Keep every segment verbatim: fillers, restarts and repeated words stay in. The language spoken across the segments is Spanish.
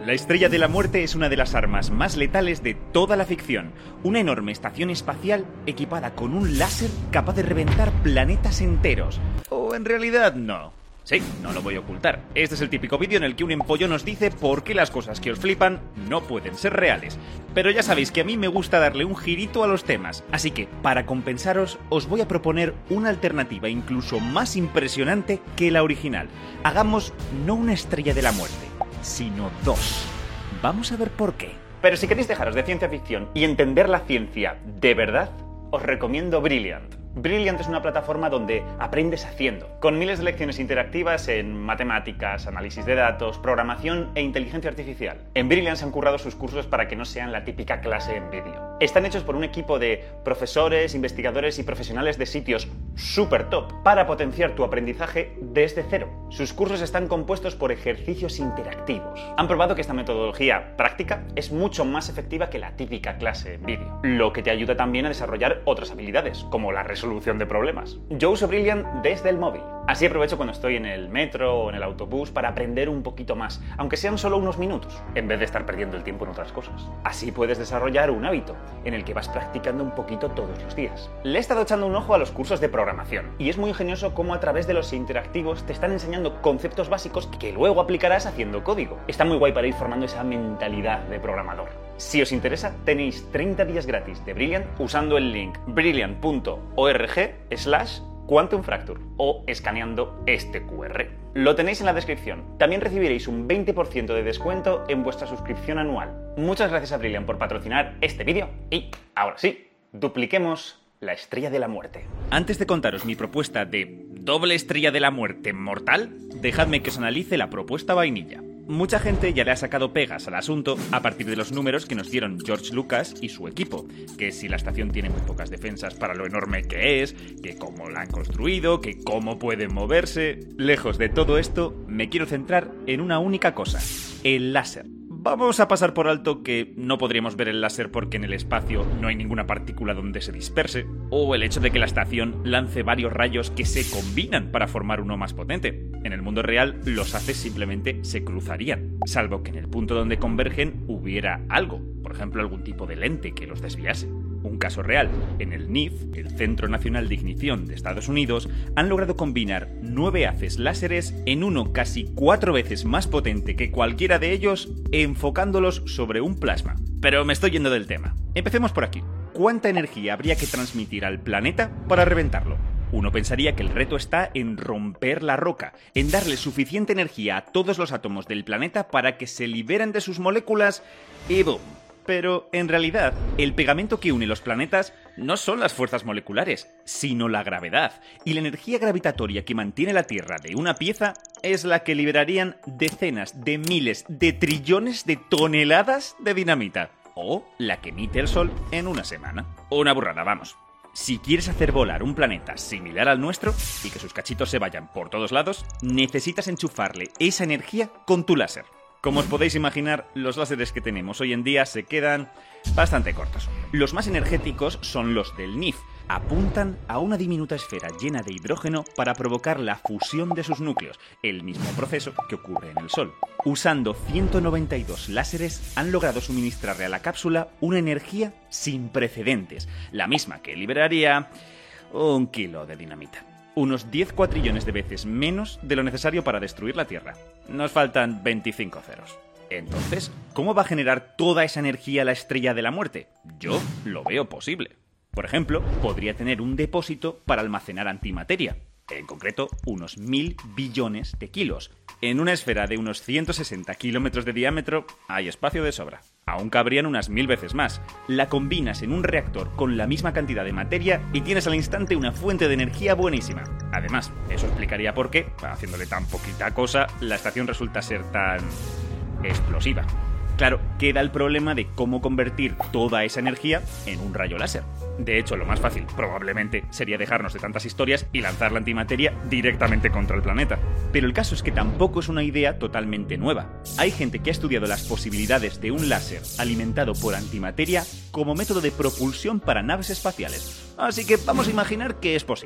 La Estrella de la Muerte es una de las armas más letales de toda la ficción. Una enorme estación espacial equipada con un láser capaz de reventar planetas enteros. O en realidad no. Sí, no lo voy a ocultar. Este es el típico vídeo en el que un empollo nos dice por qué las cosas que os flipan no pueden ser reales. Pero ya sabéis que a mí me gusta darle un girito a los temas, así que, para compensaros, os voy a proponer una alternativa incluso más impresionante que la original. Hagamos no una Estrella de la Muerte, sino dos. Vamos a ver por qué. Pero si queréis dejaros de ciencia ficción y entender la ciencia de verdad, os recomiendo Brilliant. Brilliant es una plataforma donde aprendes haciendo, con miles de lecciones interactivas en matemáticas, análisis de datos, programación e inteligencia artificial. En Brilliant se han currado sus cursos para que no sean la típica clase en vídeo. Están hechos por un equipo de profesores, investigadores y profesionales de sitios súper top para potenciar tu aprendizaje desde cero. Sus cursos están compuestos por ejercicios interactivos. Han probado que esta metodología práctica es mucho más efectiva que la típica clase en vídeo, lo que te ayuda también a desarrollar otras habilidades, como la resolución solución de problemas. Yo uso Brilliant desde el móvil. Así aprovecho cuando estoy en el metro o en el autobús para aprender un poquito más, aunque sean solo unos minutos, en vez de estar perdiendo el tiempo en otras cosas. Así puedes desarrollar un hábito en el que vas practicando un poquito todos los días. Le he estado echando un ojo a los cursos de programación y es muy ingenioso cómo a través de los interactivos te están enseñando conceptos básicos que luego aplicarás haciendo código. Está muy guay para ir formando esa mentalidad de programador. Si os interesa, tenéis treinta días gratis de Brilliant usando el link brilliant punto org slash Quantum Fracture o escaneando este cu erre. Lo tenéis en la descripción. También recibiréis un veinte por ciento de descuento en vuestra suscripción anual. Muchas gracias a Brilliant por patrocinar este vídeo y, ahora sí, dupliquemos la Estrella de la Muerte. Antes de contaros mi propuesta de doble Estrella de la Muerte mortal, dejadme que os analice la propuesta vainilla. Mucha gente ya le ha sacado pegas al asunto a partir de los números que nos dieron George Lucas y su equipo, que si la estación tiene muy pocas defensas para lo enorme que es, que cómo la han construido, que cómo pueden moverse. Lejos de todo esto, me quiero centrar en una única cosa: el láser. Vamos a pasar por alto que no podríamos ver el láser porque en el espacio no hay ninguna partícula donde se disperse, o el hecho de que la estación lance varios rayos que se combinan para formar uno más potente. En el mundo real, los haces simplemente se cruzarían, salvo que en el punto donde convergen hubiera algo, por ejemplo algún tipo de lente que los desviase. Un caso real: en el N I F, el Centro Nacional de Ignición de Estados Unidos, han logrado combinar nueve haces láseres en uno casi cuatro veces más potente que cualquiera de ellos, enfocándolos sobre un plasma. Pero me estoy yendo del tema. Empecemos por aquí. ¿Cuánta energía habría que transmitir al planeta para reventarlo? Uno pensaría que el reto está en romper la roca, en darle suficiente energía a todos los átomos del planeta para que se liberen de sus moléculas y ¡boom! Pero, en realidad, el pegamento que une los planetas no son las fuerzas moleculares, sino la gravedad. Y la energía gravitatoria que mantiene la Tierra de una pieza es la que liberarían decenas de miles de trillones de toneladas de dinamita. O la que emite el Sol en una semana. Una burrada, vamos. Si quieres hacer volar un planeta similar al nuestro y que sus cachitos se vayan por todos lados, necesitas enchufarle esa energía con tu láser. Como os podéis imaginar, los láseres que tenemos hoy en día se quedan bastante cortos. Los más energéticos son los del N I F. Apuntan a una diminuta esfera llena de hidrógeno para provocar la fusión de sus núcleos, el mismo proceso que ocurre en el Sol. Usando ciento noventa y dos láseres han logrado suministrarle a la cápsula una energía sin precedentes, la misma que liberaría un kilo de dinamita. Unos diez cuatrillones de veces menos de lo necesario para destruir la Tierra. Nos faltan veinticinco ceros. Entonces, ¿cómo va a generar toda esa energía la Estrella de la Muerte? Yo lo veo posible. Por ejemplo, podría tener un depósito para almacenar antimateria, en concreto unos mil billones de kilos. En una esfera de unos ciento sesenta kilómetros de diámetro hay espacio de sobra. Aún cabrían unas mil veces más. La combinas en un reactor con la misma cantidad de materia y tienes al instante una fuente de energía buenísima. Además, eso explicaría por qué, haciéndole tan poquita cosa, la estación resulta ser tan explosiva. Claro, queda el problema de cómo convertir toda esa energía en un rayo láser. De hecho, lo más fácil, probablemente, sería dejarnos de tantas historias y lanzar la antimateria directamente contra el planeta. Pero el caso es que tampoco es una idea totalmente nueva. Hay gente que ha estudiado las posibilidades de un láser alimentado por antimateria como método de propulsión para naves espaciales. Así que vamos a imaginar que es posible.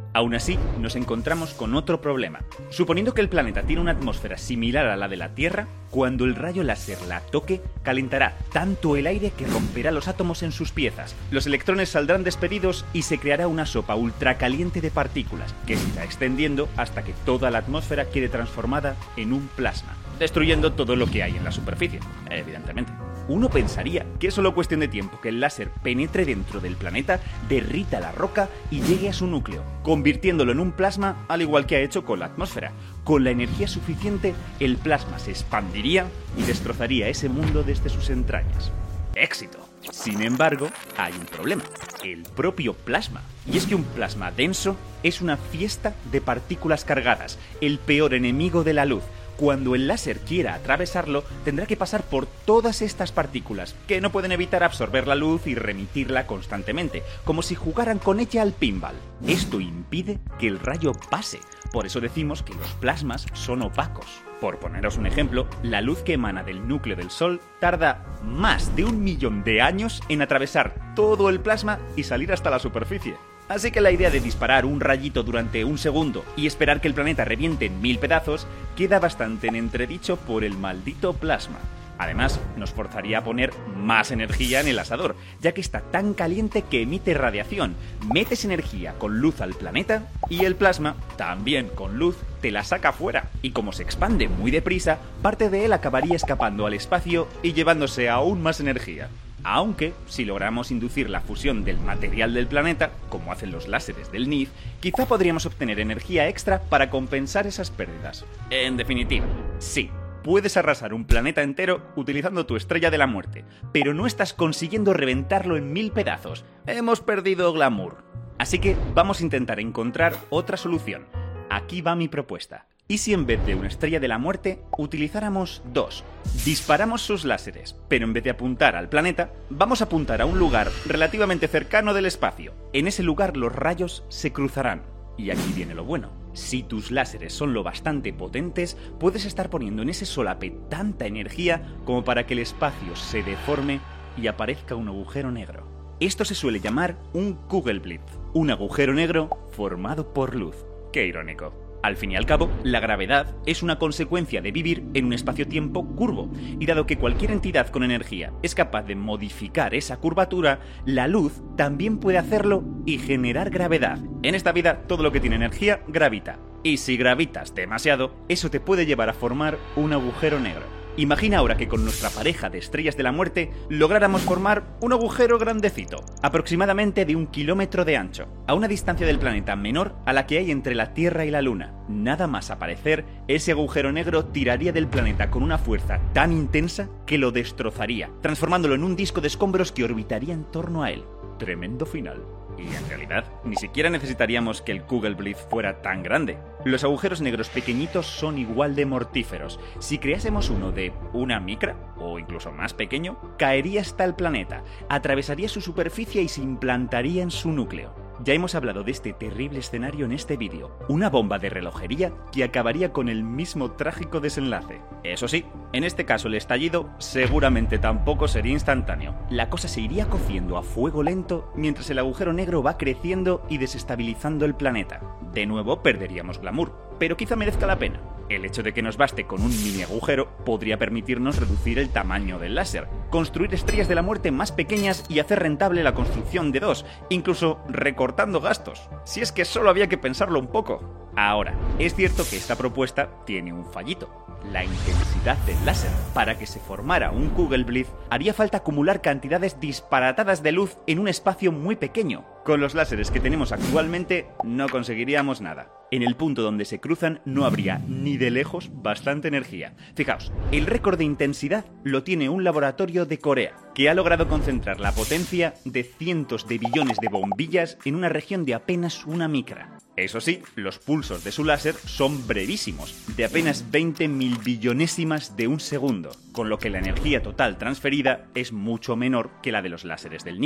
Aún así, nos encontramos con otro problema. Suponiendo que el planeta tiene una atmósfera similar a la de la Tierra, cuando el rayo láser la toque, calentará tanto el aire que romperá los átomos en sus piezas. Los electrones saldrán despedidos y se creará una sopa ultracaliente de partículas, que se irá extendiendo hasta que toda la atmósfera quede transformada en un plasma, destruyendo todo lo que hay en la superficie, evidentemente. Uno pensaría que es solo cuestión de tiempo que el láser penetre dentro del planeta, derrita la roca y llegue a su núcleo, convirtiéndolo en un plasma al igual que ha hecho con la atmósfera. Con la energía suficiente, el plasma se expandiría y destrozaría ese mundo desde sus entrañas. ¡Éxito! Sin embargo, hay un problema: el propio plasma. Y es que un plasma denso es una fiesta de partículas cargadas, el peor enemigo de la luz. Cuando el láser quiera atravesarlo, tendrá que pasar por todas estas partículas, que no pueden evitar absorber la luz y remitirla constantemente, como si jugaran con ella al pinball. Esto impide que el rayo pase, por eso decimos que los plasmas son opacos. Por poneros un ejemplo, la luz que emana del núcleo del Sol tarda más de un millón de años en atravesar todo el plasma y salir hasta la superficie. Así que la idea de disparar un rayito durante un segundo y esperar que el planeta reviente en mil pedazos queda bastante en entredicho por el maldito plasma. Además, nos forzaría a poner más energía en el asador, ya que está tan caliente que emite radiación. Metes energía con luz al planeta y el plasma, también con luz, te la saca fuera. Y como se expande muy deprisa, parte de él acabaría escapando al espacio y llevándose aún más energía. Aunque, si logramos inducir la fusión del material del planeta, como hacen los láseres del N I F, quizá podríamos obtener energía extra para compensar esas pérdidas. En definitiva, sí, puedes arrasar un planeta entero utilizando tu estrella de la muerte, pero no estás consiguiendo reventarlo en mil pedazos. Hemos perdido glamour. Así que vamos a intentar encontrar otra solución. Aquí va mi propuesta. ¿Y si en vez de una estrella de la muerte utilizáramos dos? Disparamos sus láseres, pero en vez de apuntar al planeta, vamos a apuntar a un lugar relativamente cercano del espacio. En ese lugar los rayos se cruzarán. Y aquí viene lo bueno. Si tus láseres son lo bastante potentes, puedes estar poniendo en ese solape tanta energía como para que el espacio se deforme y aparezca un agujero negro. Esto se suele llamar un Kugelblitz, un agujero negro formado por luz. ¡Qué irónico! Al fin y al cabo, la gravedad es una consecuencia de vivir en un espacio-tiempo curvo, y dado que cualquier entidad con energía es capaz de modificar esa curvatura, la luz también puede hacerlo y generar gravedad. En esta vida, todo lo que tiene energía gravita, y si gravitas demasiado, eso te puede llevar a formar un agujero negro. Imagina ahora que con nuestra pareja de estrellas de la muerte lográramos formar un agujero grandecito, aproximadamente de un kilómetro de ancho, a una distancia del planeta menor a la que hay entre la Tierra y la Luna. Nada más aparecer, ese agujero negro tiraría del planeta con una fuerza tan intensa que lo destrozaría, transformándolo en un disco de escombros que orbitaría en torno a él. Tremendo final. Y en realidad, ni siquiera necesitaríamos que el Kugelblitz fuera tan grande. Los agujeros negros pequeñitos son igual de mortíferos. Si creásemos uno de una micra, o incluso más pequeño, caería hasta el planeta, atravesaría su superficie y se implantaría en su núcleo. Ya hemos hablado de este terrible escenario en este vídeo, una bomba de relojería que acabaría con el mismo trágico desenlace. Eso sí, en este caso el estallido seguramente tampoco sería instantáneo. La cosa se iría cociendo a fuego lento mientras el agujero negro va creciendo y desestabilizando el planeta. De nuevo perderíamos glamour, pero quizá merezca la pena. El hecho de que nos baste con un mini agujero podría permitirnos reducir el tamaño del láser, construir estrellas de la muerte más pequeñas y hacer rentable la construcción de dos, incluso recortando gastos, si es que solo había que pensarlo un poco. Ahora, es cierto que esta propuesta tiene un fallito: la intensidad del láser. Para que se formara un Kugelblitz, haría falta acumular cantidades disparatadas de luz en un espacio muy pequeño. Con los láseres que tenemos actualmente no conseguiríamos nada. En el punto donde se cruzan no habría ni de lejos bastante energía. Fijaos, el récord de intensidad lo tiene un laboratorio de Corea, que ha logrado concentrar la potencia de cientos de billones de bombillas en una región de apenas una micra. Eso sí, los pulsos de su láser son brevísimos, de apenas veinte mil billonésimas de un segundo, con lo que la energía total transferida es mucho menor que la de los láseres del N I F.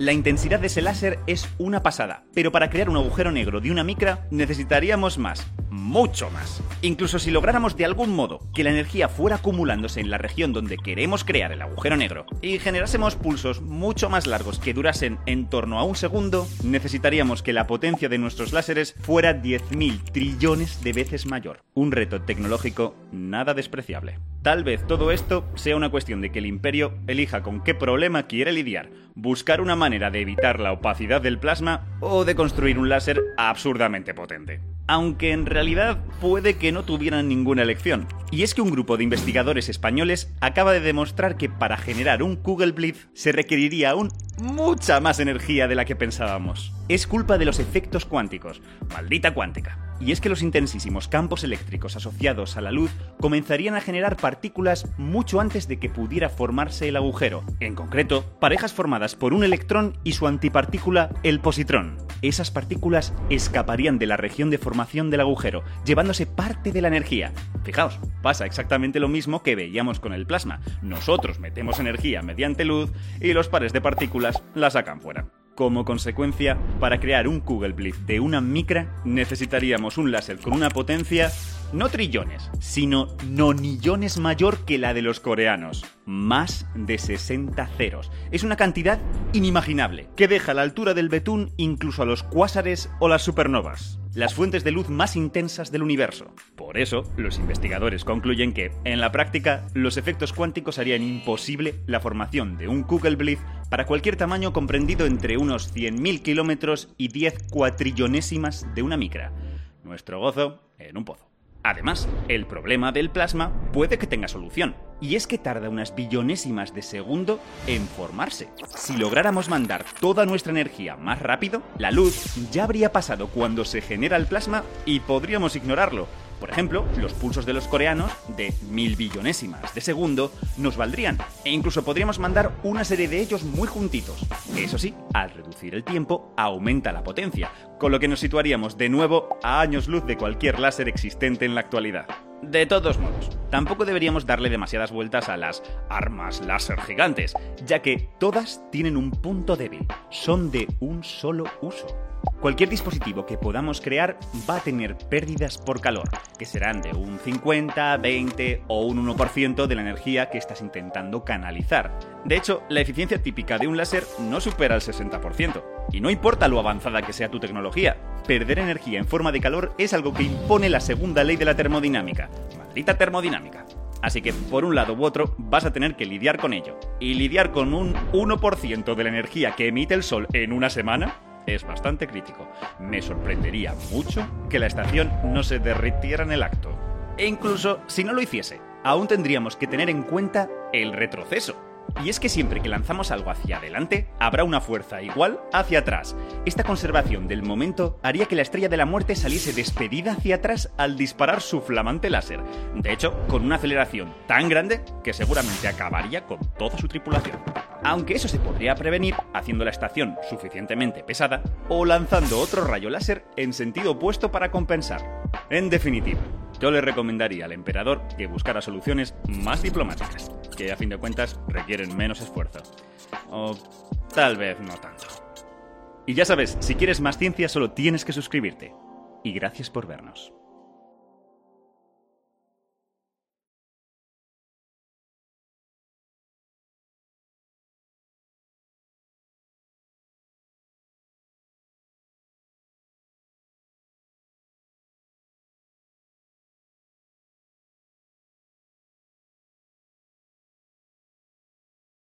La intensidad de ese láser es una pasada, pero para crear un agujero negro de una micra necesitaríamos más, mucho más. Incluso si lográramos de algún modo que la energía fuera acumulándose en la región donde queremos crear el agujero negro y generásemos pulsos mucho más largos que durasen en torno a un segundo, necesitaríamos que la potencia de nuestros láseres fuera diez mil trillones de veces mayor. Un reto tecnológico nada despreciable. Tal vez todo esto sea una cuestión de que el Imperio elija con qué problema quiere lidiar, buscar una manera de evitar la opacidad del plasma o de construir un láser absurdamente potente. Aunque en realidad puede que no tuvieran ninguna elección. Y es que un grupo de investigadores españoles acaba de demostrar que para generar un Kugelblitz se requeriría aún mucha más energía de la que pensábamos. Es culpa de los efectos cuánticos, maldita cuántica. Y es que los intensísimos campos eléctricos asociados a la luz comenzarían a generar partículas mucho antes de que pudiera formarse el agujero. En concreto, parejas formadas por un electrón y su antipartícula, el positrón. Esas partículas escaparían de la región de formación del agujero, llevándose parte de la energía. Fijaos, pasa exactamente lo mismo que veíamos con el plasma. Nosotros metemos energía mediante luz y los pares de partículas la sacan fuera. Como consecuencia, para crear un Kugelblitz de una micra necesitaríamos un láser con una potencia no trillones, sino nonillones mayor que la de los coreanos. Más de sesenta ceros. Es una cantidad inimaginable, que deja a la altura del betún incluso a los cuásares o las supernovas, las fuentes de luz más intensas del universo. Por eso, los investigadores concluyen que, en la práctica, los efectos cuánticos harían imposible la formación de un Kugelblitz para cualquier tamaño comprendido entre unos cien mil kilómetros y diez cuatrillonésimas de una micra. Nuestro gozo en un pozo. Además, el problema del plasma puede que tenga solución, y es que tarda unas billonésimas de segundo en formarse. Si lográramos mandar toda nuestra energía más rápido, la luz ya habría pasado cuando se genera el plasma y podríamos ignorarlo. Por ejemplo, los pulsos de los coreanos, de mil billonésimas de segundo, nos valdrían, e incluso podríamos mandar una serie de ellos muy juntitos. Eso sí, al reducir el tiempo, aumenta la potencia, con lo que nos situaríamos de nuevo a años luz de cualquier láser existente en la actualidad. De todos modos, tampoco deberíamos darle demasiadas vueltas a las armas láser gigantes, ya que todas tienen un punto débil, son de un solo uso. Cualquier dispositivo que podamos crear va a tener pérdidas por calor, que serán de un cincuenta, veinte o un uno por ciento de la energía que estás intentando canalizar. De hecho, la eficiencia típica de un láser no supera el sesenta por ciento. Y no importa lo avanzada que sea tu tecnología, perder energía en forma de calor es algo que impone la segunda ley de la termodinámica. ¡Maldita termodinámica! Así que, por un lado u otro, vas a tener que lidiar con ello. Y lidiar con un uno por ciento de la energía que emite el Sol en una semana es bastante crítico. Me sorprendería mucho que la estación no se derritiera en el acto. E incluso si no lo hiciese, aún tendríamos que tener en cuenta el retroceso. Y es que siempre que lanzamos algo hacia adelante, habrá una fuerza igual hacia atrás. Esta conservación del momento haría que la estrella de la muerte saliese despedida hacia atrás al disparar su flamante láser. De hecho, con una aceleración tan grande que seguramente acabaría con toda su tripulación. Aunque eso se podría prevenir haciendo la estación suficientemente pesada o lanzando otro rayo láser en sentido opuesto para compensar. En definitiva, yo le recomendaría al emperador que buscara soluciones más diplomáticas, que a fin de cuentas requieren menos esfuerzo. O tal vez no tanto. Y ya sabes, si quieres más ciencia solo tienes que suscribirte. Y gracias por vernos.